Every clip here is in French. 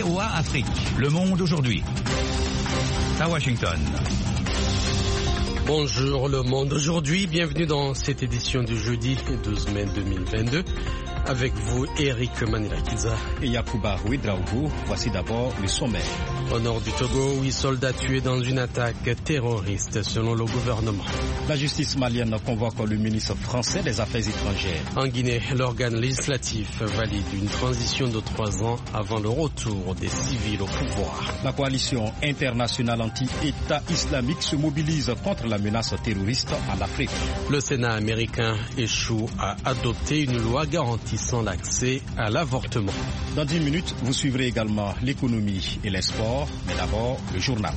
VOA Afrique. Le monde aujourd'hui. À Washington. Bonjour le monde aujourd'hui, bienvenue dans cette édition du jeudi 12 mai 2022. Avec vous, Eric Manirakiza et Yacouba Ouedraogo. Voici d'abord le sommaire. Au nord du Togo, 8 soldats tués dans une attaque terroriste selon le gouvernement. La justice malienne convoque le ministre français des Affaires étrangères. En Guinée, l'organe législatif valide une transition de 3 ans avant le retour des civils au pouvoir. La coalition internationale anti-État islamique se mobilise contre la menace terroriste en Afrique. Le Sénat américain échoue à adopter une loi garantissant l'accès à l'avortement. Dans 10 minutes, vous suivrez également l'économie et les sports, mais d'abord le journal.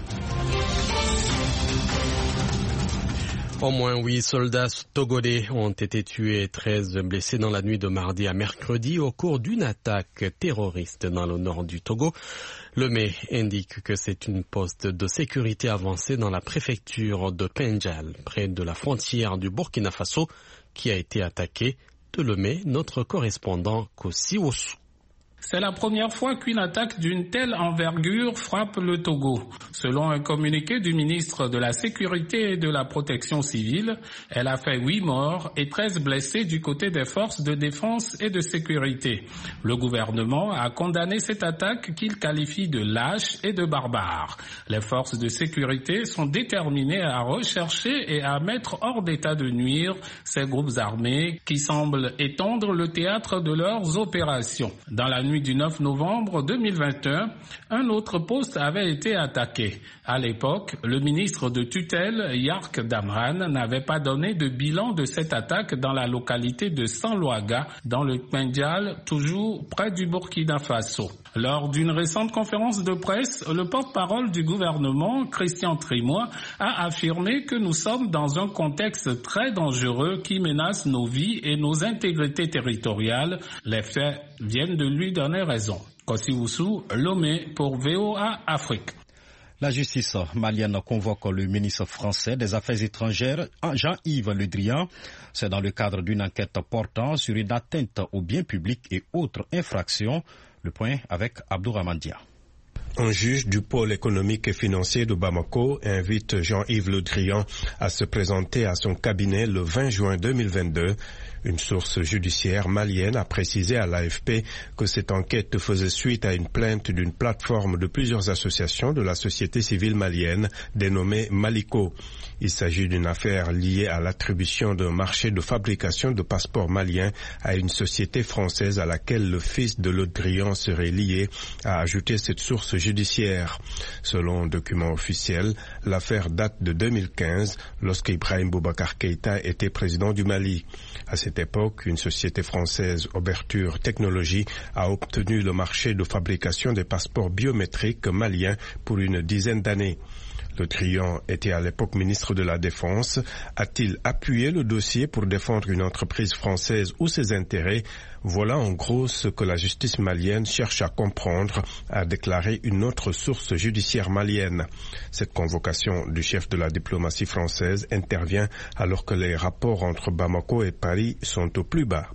Au moins 8 soldats togolais ont été tués et 13 blessés dans la nuit de mardi à mercredi au cours d'une attaque terroriste dans le nord du Togo. Le MEI indique que c'est une poste de sécurité avancée dans la préfecture de Pendjal, près de la frontière du Burkina Faso, qui a été attaquée. De le MEI, notre correspondant Kossi Osu. C'est la première fois qu'une attaque d'une telle envergure frappe le Togo. Selon un communiqué du ministre de la Sécurité et de la Protection civile, elle a fait 8 morts et 13 blessés du côté des forces de défense et de sécurité. Le gouvernement a condamné cette attaque qu'il qualifie de lâche et de barbare. Les forces de sécurité sont déterminées à rechercher et à mettre hors d'état de nuire ces groupes armés qui semblent étendre le théâtre de leurs opérations. Dans la nuit du 9 novembre 2021, un autre poste avait été attaqué. À l'époque, le ministre de tutelle, Yark Damran, n'avait pas donné de bilan de cette attaque dans la localité de Sanloaga, dans le Pendjal, toujours près du Burkina Faso. Lors d'une récente conférence de presse, le porte-parole du gouvernement, Christian Trimois, a affirmé que nous sommes dans un contexte très dangereux qui menace nos vies et nos intégrités territoriales. Les faits viennent de lui donner raison. Kossi Osu, Lomé pour VOA Afrique. La justice malienne convoque le ministre français des Affaires étrangères, Jean-Yves Le Drian. C'est dans le cadre d'une enquête portant sur une atteinte aux biens publics et autres infractions. Le point avec Abdourahmane Dia. Un juge du pôle économique et financier de Bamako invite Jean-Yves Le Drian à se présenter à son cabinet le 20 juin 2022. Une source judiciaire malienne a précisé à l'AFP que cette enquête faisait suite à une plainte d'une plateforme de plusieurs associations de la société civile malienne dénommée Maliko. Il s'agit d'une affaire liée à l'attribution d'un marché de fabrication de passeports maliens à une société française à laquelle le fils de Le Drian serait lié, a ajouté cette source judiciaire. Selon un document officiel, l'affaire date de 2015, lorsque Ibrahim Boubacar Keïta était président du Mali. À cette époque, une société française, Ouverture Technologies, a obtenu le marché de fabrication des passeports biométriques maliens pour une dizaine d'années. Le Drian était à l'époque ministre de la Défense. A-t-il appuyé le dossier pour défendre une entreprise française ou ses intérêts? Voilà en gros ce que la justice malienne cherche à comprendre, a déclaré une autre source judiciaire malienne. Cette convocation du chef de la diplomatie française intervient alors que les rapports entre Bamako et Paris sont au plus bas.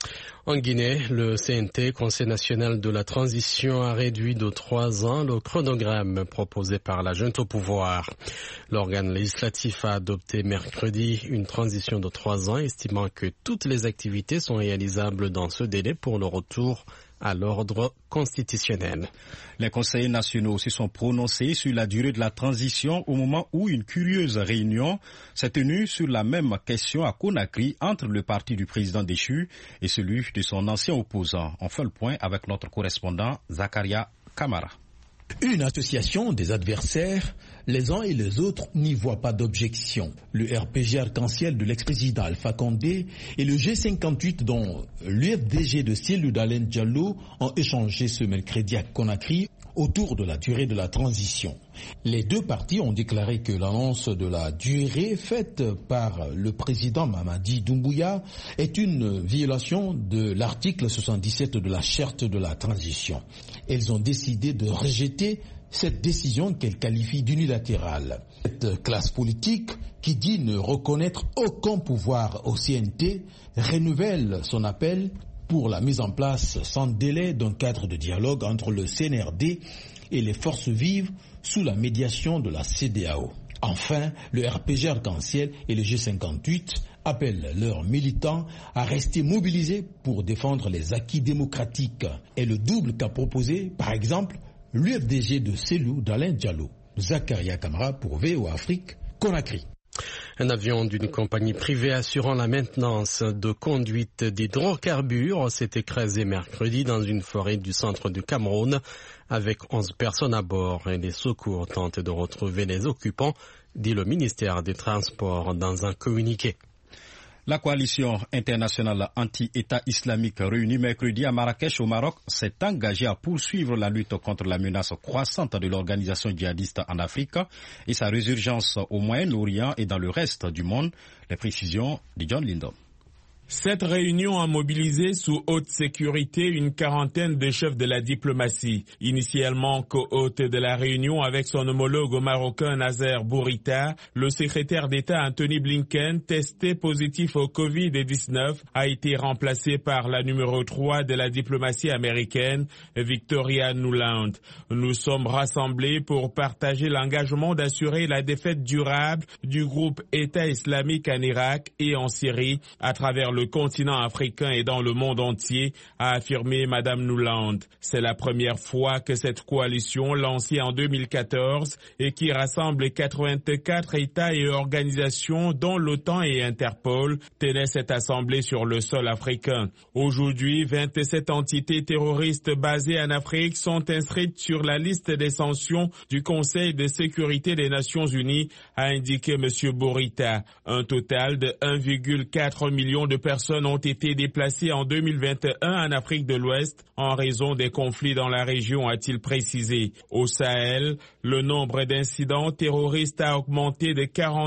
En Guinée, le CNT, Conseil national de la transition, a réduit de 3 ans le chronogramme proposé par la junte au pouvoir. L'organe législatif a adopté mercredi une transition de 3 ans, estimant que toutes les activités sont réalisables dans ce délai pour le retour à l'ordre constitutionnel. Les conseillers nationaux se sont prononcés sur la durée de la transition au moment où une curieuse réunion s'est tenue sur la même question à Conakry entre le parti du président déchu et celui de son ancien opposant. On fait le point avec notre correspondant Zakaria Kamara. Une association des adversaires, les uns et les autres n'y voient pas d'objection. Le RPG arc-en-ciel de l'ex-président Alpha Condé et le G58 dont l'UFDG de Cellou Dalein Diallo ont échangé ce mercredi à Conakry autour de la durée de la transition. Les deux partis ont déclaré que l'annonce de la durée faite par le président Mamadi Doumbouya est une violation de l'article 77 de la charte de la transition. Ils ont décidé de rejeter cette décision qu'elle qualifie d'unilatérale. Cette classe politique, qui dit ne reconnaître aucun pouvoir au CNT, renouvelle son appel pour la mise en place sans délai d'un cadre de dialogue entre le CNRD et les forces vives sous la médiation de la CEDEAO. Enfin, le RPG Arc-en-Ciel et le G58 appellent leurs militants à rester mobilisés pour défendre les acquis démocratiques et le double qu'a proposé, par exemple, l'UFDG de Selou d'Alain Diallo. Zakaria Kamara pour VOA Afrique, Conakry. Un avion d'une compagnie privée assurant la maintenance de conduite d'hydrocarbures s'est écrasé mercredi dans une forêt du centre du Cameroun avec 11 personnes à bord et les secours tentent de retrouver les occupants, dit le ministère des Transports dans un communiqué. La coalition internationale anti-État islamique réunie mercredi à Marrakech au Maroc s'est engagée à poursuivre la lutte contre la menace croissante de l'organisation djihadiste en Afrique et sa résurgence au Moyen-Orient et dans le reste du monde. Les précisions de John Lindon. Cette réunion a mobilisé sous haute sécurité une quarantaine de chefs de la diplomatie. Initialement co-hôte de la réunion avec son homologue marocain Nazer Bourita, le secrétaire d'État Anthony Blinken, testé positif au Covid-19, a été remplacé par la numéro 3 de la diplomatie américaine, Victoria Nuland. Nous sommes rassemblés pour partager l'engagement d'assurer la défaite durable du groupe État islamique en Irak et en Syrie à travers le continent africain et dans le monde entier, a affirmé Madame Nuland. C'est la première fois que cette coalition, lancée en 2014 et qui rassemble 84 États et organisations dont l'OTAN et Interpol, tenait cette assemblée sur le sol africain. Aujourd'hui, 27 entités terroristes basées en Afrique sont inscrites sur la liste des sanctions du Conseil de sécurité des Nations Unies, a indiqué M. Bourita. Un total de 1,4 million de personnes ont été déplacées en 2021 en Afrique de l'Ouest en raison des conflits dans la région, a-t-il précisé. Au Sahel, le nombre d'incidents terroristes a augmenté de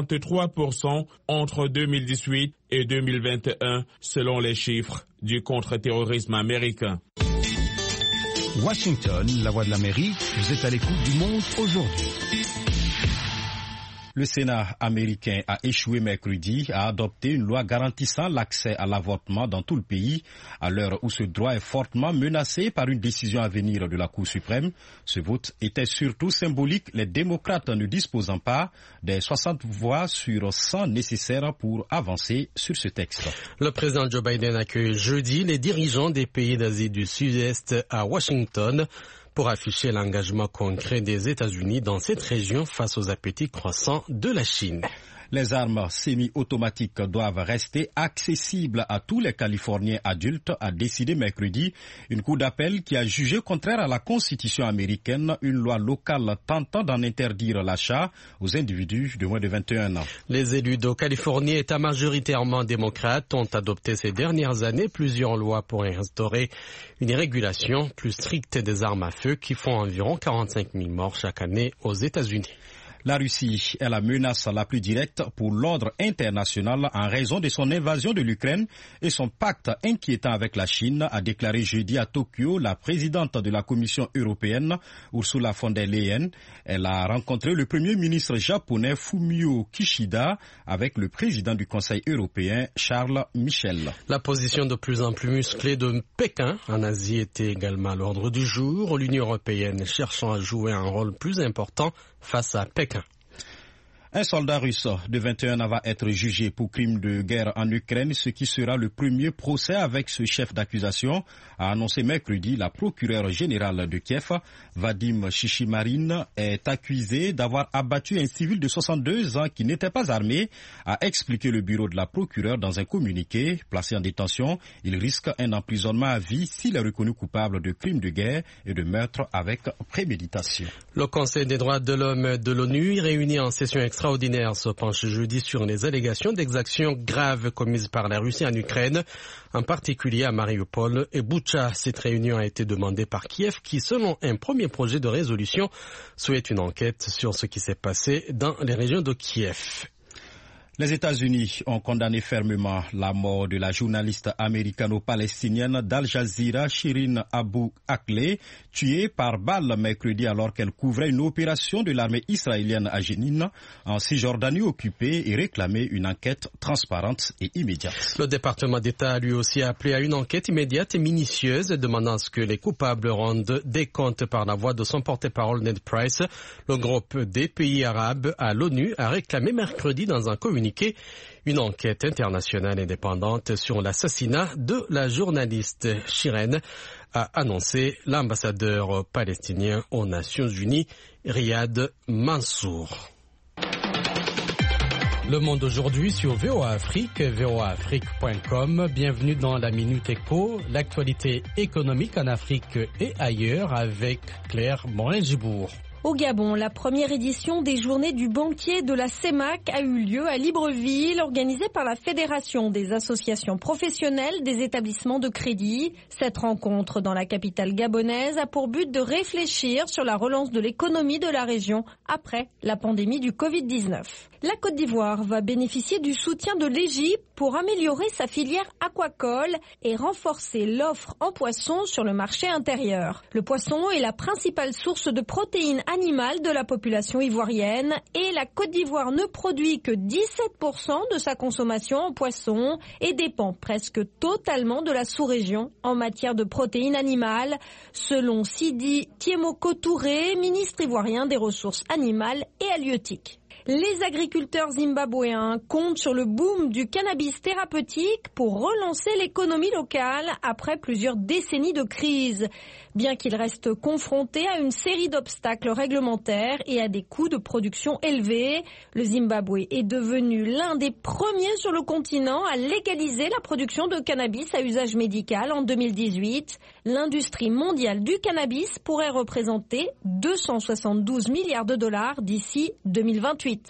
43% entre 2018 et 2021, selon les chiffres du contre-terrorisme américain. Washington, la voix de l'Amérique, vous êtes à l'écoute du monde aujourd'hui. Le Sénat américain a échoué mercredi à adopter une loi garantissant l'accès à l'avortement dans tout le pays, à l'heure où ce droit est fortement menacé par une décision à venir de la Cour suprême. Ce vote était surtout symbolique, les démocrates ne disposant pas des 60 voix sur 100 nécessaires pour avancer sur ce texte. Le président Joe Biden accueille jeudi les dirigeants des pays d'Asie du Sud-Est à Washington pour afficher l'engagement concret des États-Unis dans cette région face aux appétits croissants de la Chine. Les armes semi-automatiques doivent rester accessibles à tous les Californiens adultes, a décidé mercredi une cour d'appel qui a jugé contraire à la Constitution américaine une loi locale tentant d'en interdire l'achat aux individus de moins de 21 ans. Les élus de Californie, État majoritairement démocrate, ont adopté ces dernières années plusieurs lois pour instaurer une régulation plus stricte des armes à feu qui font environ 45 000 morts chaque année aux États-Unis. La Russie est la menace la plus directe pour l'ordre international en raison de son invasion de l'Ukraine et son pacte inquiétant avec la Chine, a déclaré jeudi à Tokyo la présidente de la Commission européenne, Ursula von der Leyen. Elle a rencontré le premier ministre japonais Fumio Kishida avec le président du Conseil européen, Charles Michel. La position de plus en plus musclée de Pékin en Asie était également à l'ordre du jour, l'Union européenne cherchant à jouer un rôle plus important face à Pékin. Un soldat russe de 21 ans va être jugé pour crime de guerre en Ukraine, ce qui sera le premier procès avec ce chef d'accusation, a annoncé mercredi la procureure générale de Kiev. Vadim Chichimarine est accusé d'avoir abattu un civil de 62 ans qui n'était pas armé, a expliqué le bureau de la procureure dans un communiqué. Placé en détention, il risque un emprisonnement à vie s'il est reconnu coupable de crimes de guerre et de meurtre avec préméditation. Le Conseil des droits de l'homme de l'ONU, réuni en session extraordinaire, se penche jeudi sur les allégations d'exactions graves commises par la Russie en Ukraine, en particulier à Mariupol et Boutcha. Cette réunion a été demandée par Kiev qui, selon un premier projet de résolution, souhaite une enquête sur ce qui s'est passé dans les régions de Kiev. Les États-Unis ont condamné fermement la mort de la journaliste américano-palestinienne d'Al Jazeera, Shirin Abu Akleh, tuée par balle mercredi alors qu'elle couvrait une opération de l'armée israélienne à Jénine, en Cisjordanie occupée, et réclamé une enquête transparente et immédiate. Le département d'État a lui aussi appelé à une enquête immédiate et minutieuse, demandant à ce que les coupables rendent des comptes par la voix de son porte-parole Ned Price. Le groupe des pays arabes à l'ONU a réclamé mercredi dans un communiqué une enquête internationale indépendante sur l'assassinat de la journaliste Shirin, a annoncé l'ambassadeur palestinien aux Nations Unies, Riyad Mansour. Le Monde aujourd'hui sur VOA Afrique, voaafrique.com. Bienvenue dans la Minute Éco, l'actualité économique en Afrique et ailleurs avec Claire Morin-Gibourg. Au Gabon, la première édition des Journées du banquier de la CEMAC a eu lieu à Libreville, organisée par la Fédération des associations professionnelles des établissements de crédit. Cette rencontre dans la capitale gabonaise a pour but de réfléchir sur la relance de l'économie de la région après la pandémie du Covid-19. La Côte d'Ivoire va bénéficier du soutien de l'Égypte pour améliorer sa filière aquacole et renforcer l'offre en poisson sur le marché intérieur. Le poisson est la principale source de protéines animales de la population ivoirienne et la Côte d'Ivoire ne produit que 17% de sa consommation en poisson et dépend presque totalement de la sous-région en matière de protéines animales, selon Sidi Tiemoko Touré, ministre ivoirien des ressources animales et halieutiques. Les agriculteurs zimbabwéens comptent sur le boom du cannabis thérapeutique pour relancer l'économie locale après plusieurs décennies de crise. Bien qu'ils restent confrontés à une série d'obstacles réglementaires et à des coûts de production élevés, le Zimbabwe est devenu l'un des premiers sur le continent à légaliser la production de cannabis à usage médical en 2018. L'industrie mondiale du cannabis pourrait représenter 272 milliards de dollars d'ici 2028.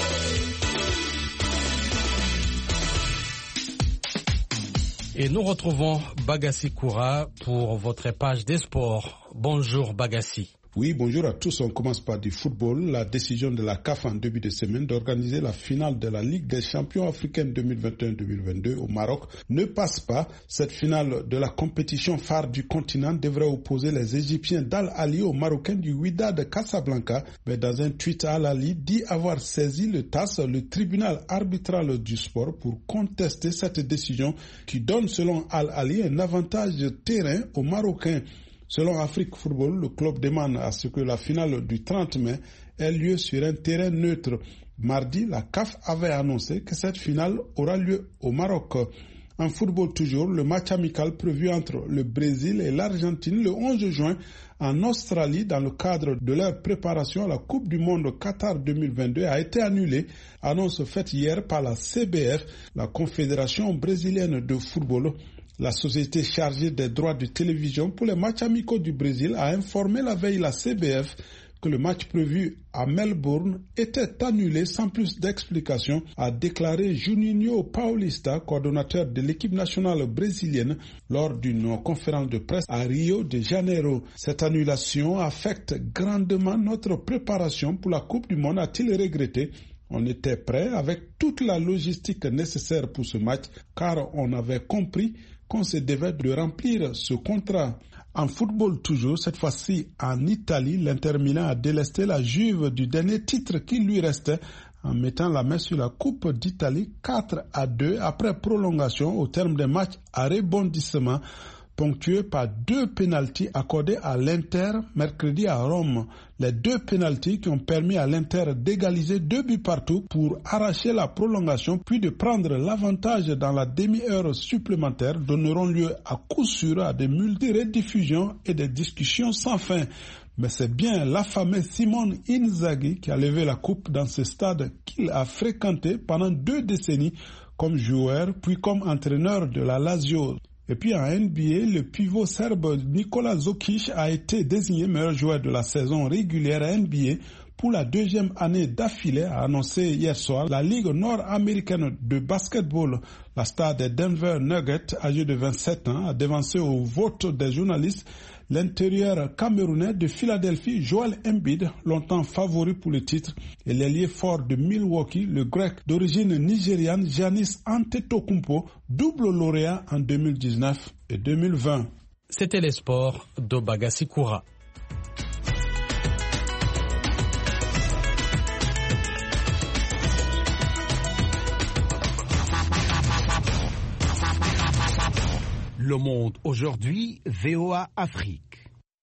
Et nous retrouvons Bagassi Koura pour votre page des sports. Bonjour Bagassi. Oui, bonjour à tous. On commence par du football. La décision de la CAF en début de semaine d'organiser la finale de la Ligue des champions africaine 2021-2022 au Maroc ne passe pas. Cette finale de la compétition phare du continent devrait opposer les Égyptiens d'Al Ahly aux Marocains du Wydad de Casablanca. Mais dans un tweet, Al Ahly dit avoir saisi le TAS, le tribunal arbitral du sport, pour contester cette décision qui donne, selon Al Ahly, un avantage de terrain aux Marocains. Selon Afrique Football, le club demande à ce que la finale du 30 mai ait lieu sur un terrain neutre. Mardi, la CAF avait annoncé que cette finale aura lieu au Maroc. En football toujours, le match amical prévu entre le Brésil et l'Argentine le 11 juin en Australie dans le cadre de leur préparation à la Coupe du Monde Qatar 2022 a été annulé. Annonce faite hier par la CBF, la Confédération brésilienne de football. La société chargée des droits de télévision pour les matchs amicaux du Brésil a informé la veille la CBF que le match prévu à Melbourne était annulé sans plus d'explications, a déclaré Juninho Paulista, coordonnateur de l'équipe nationale brésilienne, lors d'une conférence de presse à Rio de Janeiro. Cette annulation affecte grandement notre préparation pour la Coupe du Monde, a-t-il regretté. On était prêt avec toute la logistique nécessaire pour ce match, car on avait compris qu'on se devait de remplir ce contrat. En football toujours, cette fois-ci en Italie, l'Inter Milan a délesté la Juve du dernier titre qui lui restait en mettant la main sur la Coupe d'Italie 4-2 après prolongation au terme d'un match à rebondissement ponctué par 2 pénaltys accordés à l'Inter mercredi à Rome. Les 2 pénaltys qui ont permis à l'Inter d'égaliser 2 buts partout pour arracher la prolongation puis de prendre l'avantage dans la demi-heure supplémentaire donneront lieu à coup sûr à des multi-rediffusions et des discussions sans fin. Mais c'est bien l'affamé Simone Inzaghi qui a levé la coupe dans ce stade qu'il a fréquenté pendant 2 décennies comme joueur puis comme entraîneur de la Lazio. Et puis en NBA, le pivot serbe Nikola Jokic a été désigné meilleur joueur de la saison régulière à NBA pour la deuxième année d'affilée, a annoncé hier soir la Ligue nord-américaine de basketball. La star des Denver Nuggets, âgée de 27 ans, a dévancé au vote des journalistes l'intérieur camerounais de Philadelphie, Joel Embiid, longtemps favori pour le titre, et l'ailier fort de Milwaukee, le grec d'origine nigériane Giannis Antetokounmpo, double lauréat en 2019 et 2020. C'était les sports d'Obagasikoura. Le Monde aujourd'hui, VOA Afrique.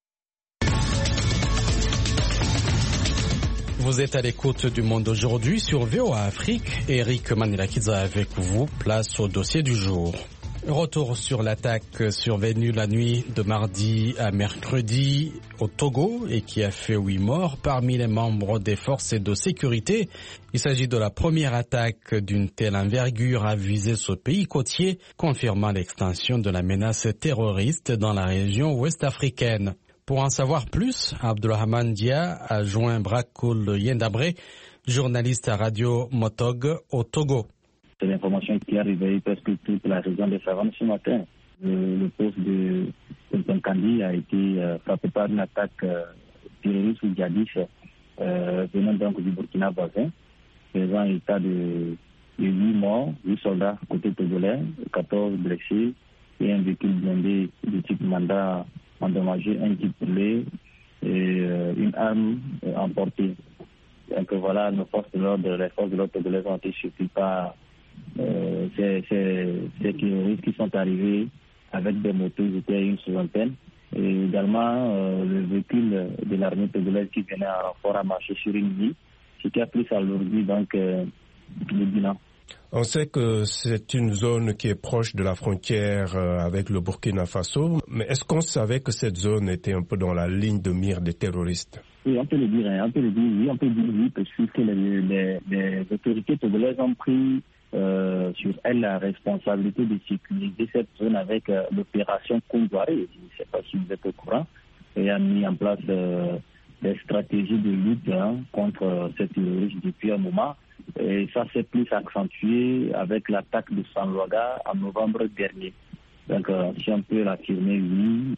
Vous êtes à l'écoute du Monde aujourd'hui sur VOA Afrique. Eric Manilakiza avec vous, place au dossier du jour. Retour sur l'attaque survenue la nuit de mardi à mercredi au Togo et qui a fait 8 morts parmi les membres des forces de sécurité. Il s'agit de la première attaque d'une telle envergure à viser ce pays côtier, confirmant l'extension de la menace terroriste dans la région ouest-africaine. Pour en savoir plus, Abdulrahman Dia a joint Brakoul Yendabré, journaliste à Radio Motog au Togo. C'est l'information qui est arrivée presque toute la région de Savane ce matin. Le poste de Kandi a été frappé par une attaque terroriste ou djihadiste venant donc du Burkina voisin, faisant état de 8 morts, 8 soldats côté togolais, 14 blessés et un véhicule blindé de type mandat endommagé, un type brûlé et une arme emportée. Donc voilà, les forces de l'ordre togolaises ont été surpris par ces terroristes qui sont arrivés avec des motos, ils étaient une soixantaine. Et également le véhicule de l'armée togolaise qui venait en renfort à marcher sur une ligne, ce qui a pris à l'ordi donc le bilan. On sait que c'est une zone qui est proche de la frontière avec le Burkina Faso, mais est-ce qu'on savait que cette zone était un peu dans la ligne de mire des terroristes? Oui, on peut le dire oui, parce que les autorités togolaises ont pris sur elles la responsabilité de sécuriser cette zone avec l'opération Kondouaré, je ne sais pas si vous êtes au courant, et a mis en place des stratégies de lutte contre ces terroristes depuis un moment. Et ça s'est plus accentué avec l'attaque de Sanlouaga en novembre dernier. Donc, si on peut l'affirmer, oui,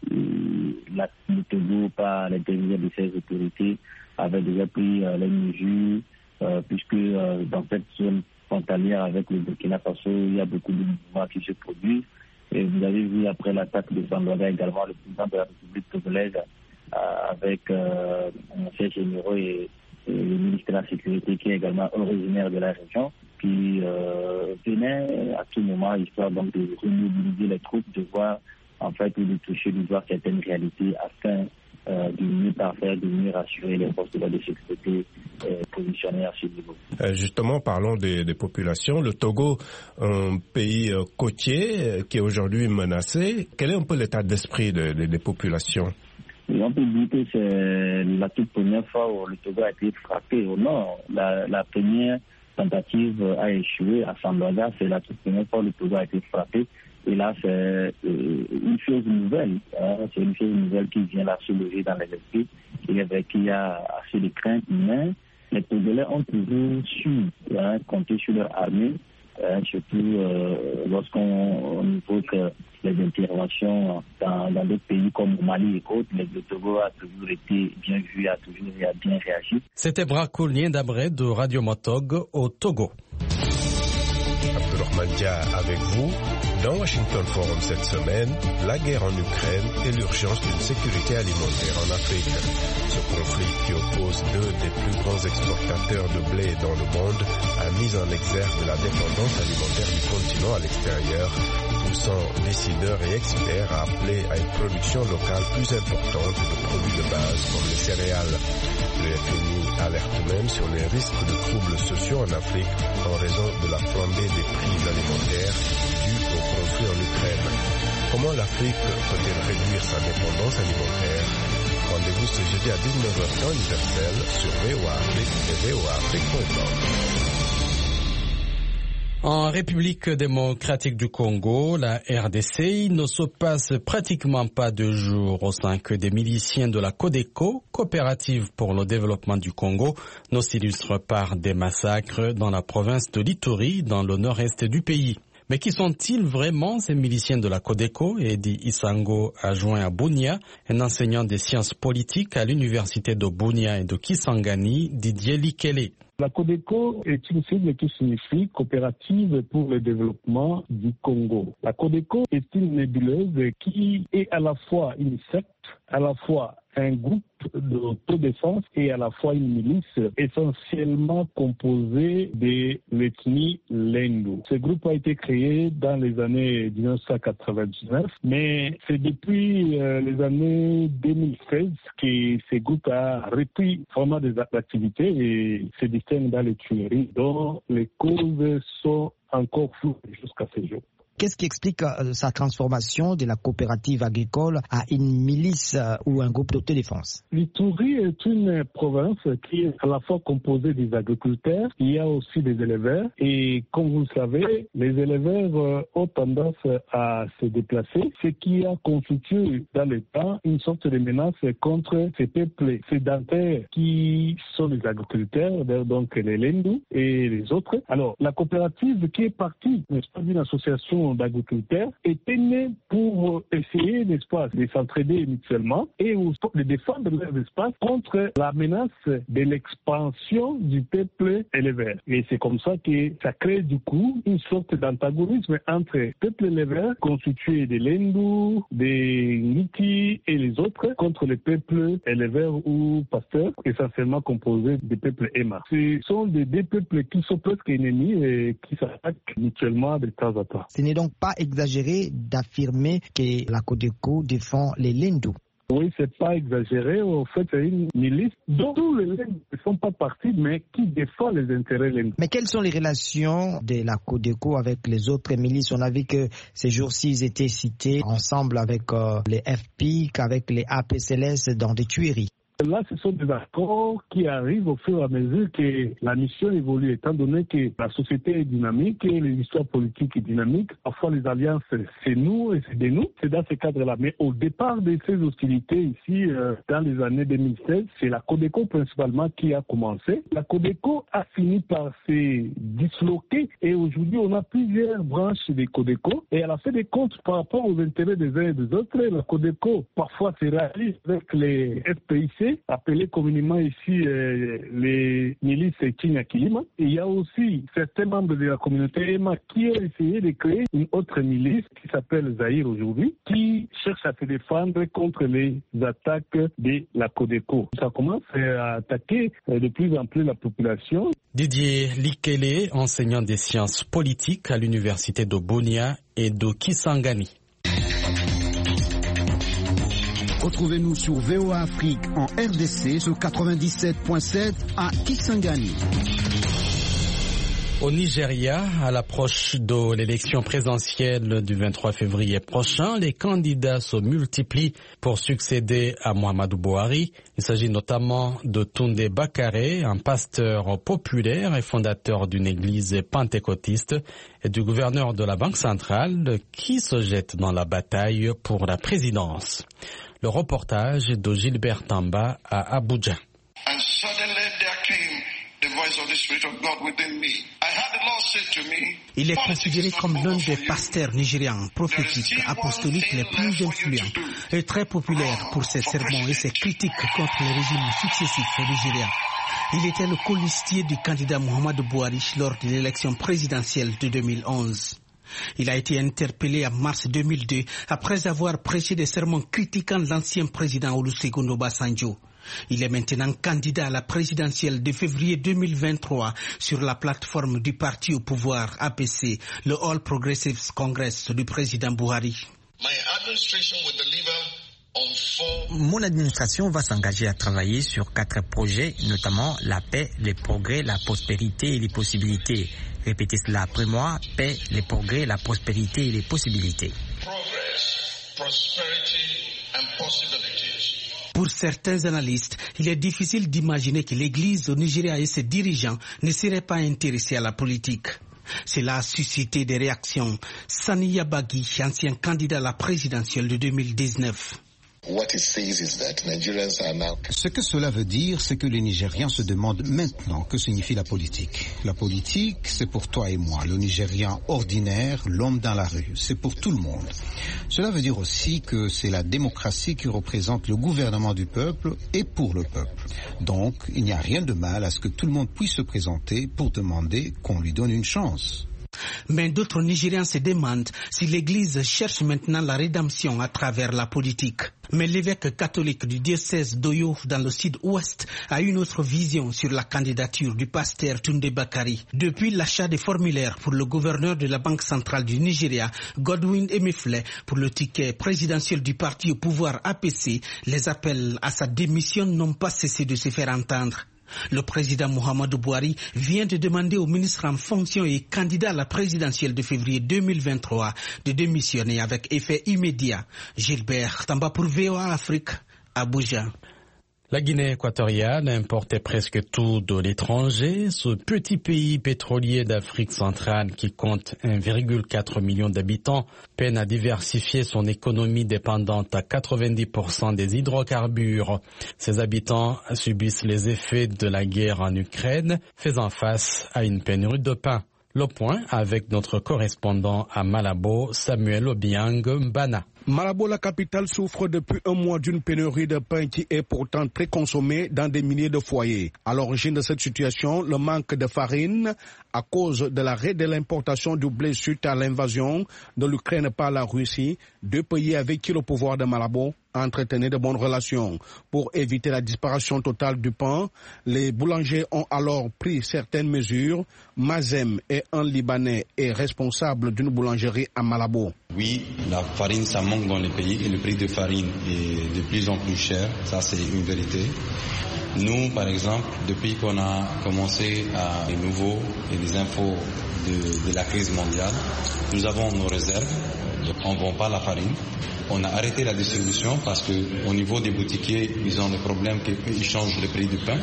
le Togo, par l'intermédiaire de ses autorités, avait déjà pris les mesures, puisque dans cette zone frontalière avec le Burkina Faso, il y a beaucoup de mouvements qui se produisent. Et vous avez vu, après l'attaque de Sanlouaga également, le président de la République togolaise, avec ses généraux et le ministre de la Sécurité, qui est également originaire de la région, qui venait à tout moment, histoire donc de remobiliser les troupes, de voir, en fait, ou de toucher du doigt certaines réalités afin de mieux parfaire, de mieux rassurer les forces de sécurité positionnées à ce niveau. Justement, parlons des populations. Le Togo, un pays côtier qui est aujourd'hui menacé. Quel est un peu l'état d'esprit des populations? Et on peut dire que c'est la toute première fois où le Togo a été frappé au nord. La première tentative a échoué à Sanlouaga, c'est la toute première fois où le Togo a été frappé. Et là, c'est une chose nouvelle. C'est une chose nouvelle qui vient là se loger dans les esprits et avec qui il y a assez de crainte. Mais les Togolais ont toujours su compter sur leur armée, surtout lorsqu'on évoque les interventions dans d'autres pays comme au Mali et autres. Le Togo a toujours été bien vu, a toujours bien réagi. C'était Brakoul Yendabré de Radio Motog au Togo. Abdulrahman Dia avec vous. Dans Washington Forum cette semaine, la guerre en Ukraine et l'urgence d'une sécurité alimentaire en Afrique. Ce conflit qui oppose deux des plus grands exportateurs de blé dans le monde a mis en exergue la dépendance alimentaire du continent à l'extérieur, poussant décideurs et experts à appeler à une production locale plus importante de produits de base comme les céréales. Le FMI alerte même sur les risques de troubles sociaux en Afrique en raison de la flambée des prix alimentaires dus au conflit en Ukraine. Comment l'Afrique peut-elle réduire sa dépendance alimentaire? Rendez-vous ce jeudi à 19h temps universel sur VOA Afrique et voaafrique.com. En République démocratique du Congo, la RDC, il ne se passe pratiquement pas de jour au sein que des miliciens de la Codeco, coopérative pour le développement du Congo, ne s'illustrent par des massacres dans la province de l'Ituri, dans le nord-est du pays. Mais qui sont-ils vraiment ces miliciens de la Codeco? Edi Isango a joint à Bunia, un enseignant des sciences politiques à l'université de Bunia et de Kisangani, Didier Likele. La Codeco est une sigle qui signifie Coopérative pour le développement du Congo. La Codeco est une nébuleuse qui est à la fois une secte, à la fois un groupe d'autodéfense et à la fois une milice essentiellement composée de l'ethnie Lendu. Ce groupe a été créé dans les années 1999, mais c'est depuis les années 2016 que ce groupe a repris vraiment des activités et se distingue dans les tueries dont les causes sont encore floues jusqu'à ce jour. Qu'est-ce qui explique sa transformation de la coopérative agricole à une milice ou un groupe d'autodéfense? L'Ituri est une province qui est à la fois composée des agriculteurs, il y a aussi des éleveurs et comme vous le savez, les éleveurs ont tendance à se déplacer, ce qui a constitué dans le temps une sorte de menace contre ces peuples sédentaires qui sont les agriculteurs, donc les Lendu et les autres. Alors, la coopérative qui est partie, n'est-ce pas, d'une association d'agriculteurs était née pour essayer, n'est-ce pas, de s'entraider mutuellement et de défendre leurs espaces contre la menace de l'expansion du peuple éleveur. Et c'est comme ça que ça crée du coup une sorte d'antagonisme entre le peuple éleveur constitué des Lendu, des Ngiti et les autres contre les peuples éleveurs ou pasteurs essentiellement composés des peuples Ema. Ce sont des peuples qui sont presque ennemis et qui s'attaquent mutuellement de temps en temps. Ce n'est donc pas exagéré d'affirmer que la Codeco défend les Lendu. Oui, c'est pas exagéré. En fait, c'est une milice dont tous les Lendu ne sont pas partis, mais qui défend les intérêts Lendu. Mais quelles sont les relations de la Codeco avec les autres milices? On a vu que ces jours-ci, ils étaient cités ensemble avec les FPIC, avec les APCLS dans des tueries. Là, ce sont des accords qui arrivent au fur et à mesure que la mission évolue, étant donné que la société est dynamique et l'histoire politique est dynamique. Parfois, les alliances, c'est nous et c'est de nous. C'est dans ce cadre-là. Mais au départ de ces hostilités ici, dans les années 2016, c'est la Codeco principalement qui a commencé. La Codeco a fini par se disloquer et aujourd'hui, on a plusieurs branches des Codeco. Et à la fin des comptes, par rapport aux intérêts des uns et des autres, la Codeco parfois se réalise avec les FPIC, appelés communément ici les milices Kinyakilima. Et il y a aussi certains membres de la communauté EMA qui ont essayé de créer une autre milice qui s'appelle Zaïre aujourd'hui, qui cherche à se défendre contre les attaques de la Codeco. Ça commence à attaquer de plus en plus la population. Didier Likele, enseignant des sciences politiques à l'université de Bunia et de Kisangani. Retrouvez-nous sur VOA Afrique en RDC sur 97.7 à Kisangani. Au Nigeria, à l'approche de l'élection présidentielle du 23 février prochain, les candidats se multiplient pour succéder à Muhammadu Buhari. Il s'agit notamment de Tunde Bakare, un pasteur populaire et fondateur d'une église pentecôtiste, et du gouverneur de la Banque centrale qui se jette dans la bataille pour la présidence. Le reportage de Gilbert Tamba à Abuja. Il est considéré comme l'un des pasteurs nigérians prophétiques, apostoliques les plus influents et très populaire pour ses sermons et ses critiques contre les régimes successifs au Nigeria. Il était le colistier du candidat Muhammadu Buhari lors de l'élection présidentielle de 2011. Il a été interpellé en mars 2002 après avoir prêché des sermons critiquant l'ancien président Olusegun Obasanjo. Il est maintenant candidat à la présidentielle de février 2023 sur la plateforme du parti au pouvoir APC, le All Progressives Congress du président Buhari. Mon administration va s'engager à travailler sur 4 projets, notamment la paix, les progrès, la prospérité et les possibilités. Répétez cela après moi, paix, les progrès, la prospérité et les possibilités. Pour certains analystes, il est difficile d'imaginer que l'Église au Nigeria et ses dirigeants ne seraient pas intéressés à la politique. Cela a suscité des réactions. Sani Yabagi, ancien candidat à la présidentielle de 2019. Ce que cela veut dire, c'est que les Nigérians se demandent maintenant que signifie la politique. La politique, c'est pour toi et moi, le Nigérian ordinaire, l'homme dans la rue. C'est pour tout le monde. Cela veut dire aussi que c'est la démocratie qui représente le gouvernement du peuple et pour le peuple. Donc, il n'y a rien de mal à ce que tout le monde puisse se présenter pour demander qu'on lui donne une chance. Mais d'autres Nigérians se demandent si l'Église cherche maintenant la rédemption à travers la politique. Mais l'évêque catholique du diocèse d'Oyo dans le sud-ouest a une autre vision sur la candidature du pasteur Tunde Bakari. Depuis l'achat des formulaires pour le gouverneur de la Banque centrale du Nigeria, Godwin Emefiele, pour le ticket présidentiel du parti au pouvoir APC, les appels à sa démission n'ont pas cessé de se faire entendre. Le président Muhammadu Buhari vient de demander au ministre en fonction et candidat à la présidentielle de février 2023 de démissionner avec effet immédiat. Gilbert Tamba pour VOA Afrique, Abuja. La Guinée équatoriale importait presque tout de l'étranger. Ce petit pays pétrolier d'Afrique centrale qui compte 1,4 million d'habitants peine à diversifier son économie dépendante à 90% des hydrocarbures. Ses habitants subissent les effets de la guerre en Ukraine, faisant face à une pénurie de pain. Le point avec notre correspondant à Malabo, Samuel Obiang Mbana. Malabo, la capitale, souffre depuis un mois d'une pénurie de pain qui est pourtant très consommée dans des milliers de foyers. À l'origine de cette situation, le manque de farine à cause de l'arrêt de l'importation du blé suite à l'invasion de l'Ukraine par la Russie, deux pays avec qui le pouvoir de Malabo entretenait de bonnes relations. Pour éviter la disparition totale du pain, les boulangers ont alors pris certaines mesures. Mazem est un Libanais et responsable d'une boulangerie à Malabo. Oui, la farine, ça manque dans les pays et le prix de farine est de plus en plus cher. Ça, c'est une vérité. Nous, par exemple, depuis qu'on a commencé à les nouveaux et les infos de la crise mondiale, nous avons nos réserves. On ne vend pas la farine. On a arrêté la distribution parce qu'au niveau des boutiquiers, ils ont le problème qu'ils changent le prix du pain.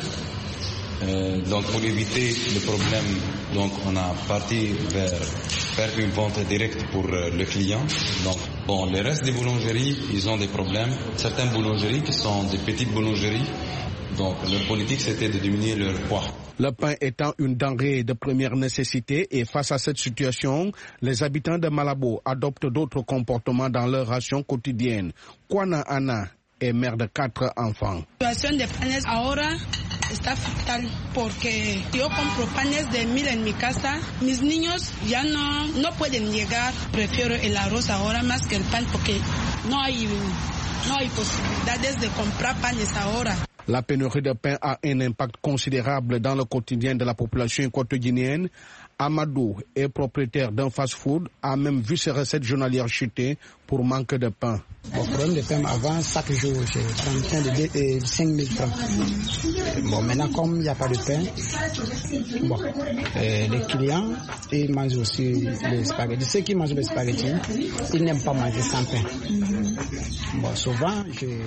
Donc pour éviter le problème, donc on a parti vers faire une vente directe pour le client. Donc bon, le reste des boulangeries, ils ont des problèmes. Certaines boulangeries qui sont des petites boulangeries, donc leur politique c'était de diminuer leur poids. Le pain étant une denrée de première nécessité et face à cette situation, les habitants de Malabo adoptent d'autres comportements dans leur ration quotidienne. Kwana Anna est mère de 4 enfants. La situation de panes ahora está fatal porque yo compro panes de 1000 en mi casa. Mis niños ya no pueden llegar. Prefiero el arroz ahora más que el pan porque no hay posibilidades de comprar panes ahora. La pénurie de pain a un impact considérable dans le quotidien de la population équatorienne. Amadou est propriétaire d'un fast-food, a même vu ses recettes journalières chuter pour manque de pain. Le problème de pain, avant, chaque jour, j'ai un pain de 5 000 francs. Bon, maintenant, comme il n'y a pas de pain, bon, les clients, ils mangent aussi les spaghettis. Ceux qui mangent les spaghettis, ils n'aiment pas manger sans pain. Bon, souvent,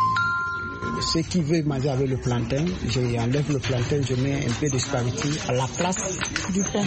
ceux qui veulent manger avec le plantain, j'enlève le plantain, je mets un peu de spaghetti à la place du pain.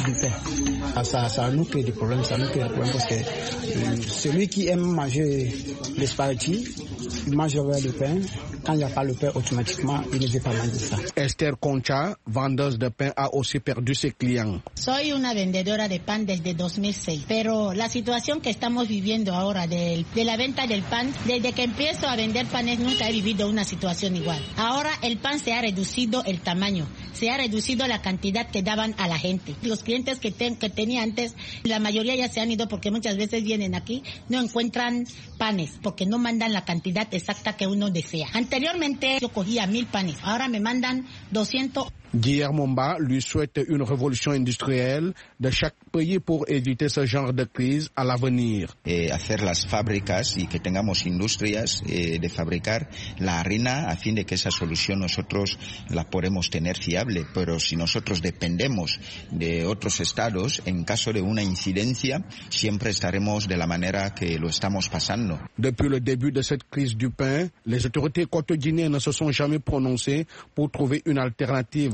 Ça nous crée des problèmes, parce que celui qui aime manger les spaghettis, il mange avec le pain. Quand il n'y a pas le pain, automatiquement, il ne veut pas manger ça. Esther Concha, vendeuse de pain, a aussi perdu ses clients. Soy una vendedora de pan desde 2006, pero la situación que estamos viviendo ahora de la venta del pan, desde que empiezo a vender panes nunca he vivido una situación igual. Ahora el pan se ha reducido el tamaño, se ha reducido la cantidad que daban a la gente. Los clientes que tenía antes, la mayoría ya se han ido porque muchas veces vienen aquí, no encuentran panes porque no mandan la cantidad exacta que uno desea. Anteriormente yo cogía 1000 panes, ahora me mandan 200. Guillermo Mba lui souhaite une révolution industrielle de chaque pays pour éviter ce genre de crise à l'avenir. Hacer las fábricas y que tengamos industrias de fabricar la harina a fin de que esa solución nosotros la podemos tener fiable, pero si nosotros dependemos de otros estados, en caso de una incidencia, siempre estaremos de la manera que lo estamos pasando. Depuis le début de cette crise du pain, les autorités équatoriennes ne se sont jamais prononcées pour trouver une alternative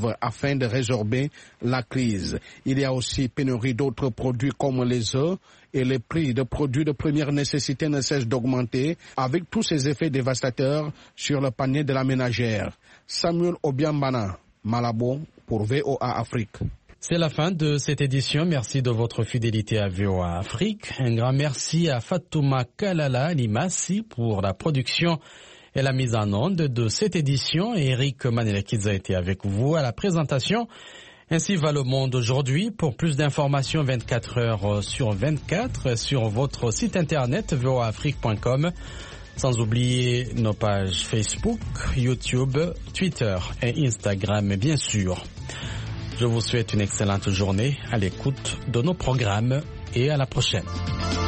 main-d'œuvre afin de résorber la crise. Il y a aussi pénurie d'autres produits comme les œufs et les prix de produits de première nécessité ne cessent d'augmenter avec tous ces effets dévastateurs sur le panier de la ménagère. Samuel Obiambana, Malabo pour VOA Afrique. C'est la fin de cette édition. Merci de votre fidélité à VOA Afrique. Un grand merci à Fatouma Kalala Limassi pour la production et la mise en onde de cette édition. Et Eric Manelekidze a été avec vous à la présentation. Ainsi va le monde aujourd'hui. Pour plus d'informations 24 heures sur 24 sur votre site internet voaafrique.com. Sans oublier nos pages Facebook, YouTube, Twitter et Instagram, bien sûr. Je vous souhaite une excellente journée à l'écoute de nos programmes et à la prochaine.